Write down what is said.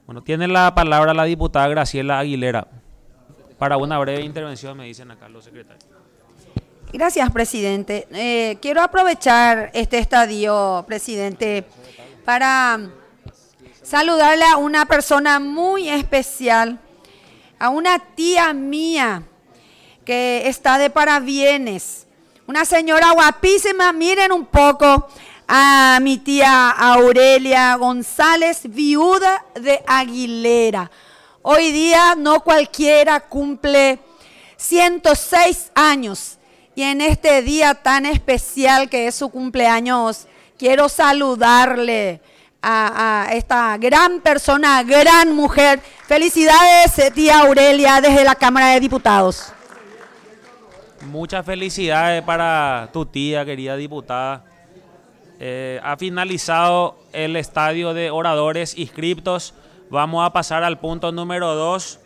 Bueno, tiene la palabra la diputada Graciela Aguilera para una breve intervención, me dicen acá los secretarios. Gracias, presidente. Quiero aprovechar este estadio, presidente, para saludarle a una persona muy especial, a una tía mía que está de parabienes, una señora guapísima. Miren un poco a mi tía Aurelia González, viuda de Aguilera. Hoy día no cualquiera cumple 106 años y en este día tan especial que es su cumpleaños, quiero saludarle a esta gran persona, gran mujer. Felicidades, tía Aurelia, desde la Cámara de Diputados. Muchas felicidades para tu tía, querida diputada. Ha finalizado el estadio de oradores inscriptos. Vamos a pasar al punto número 2.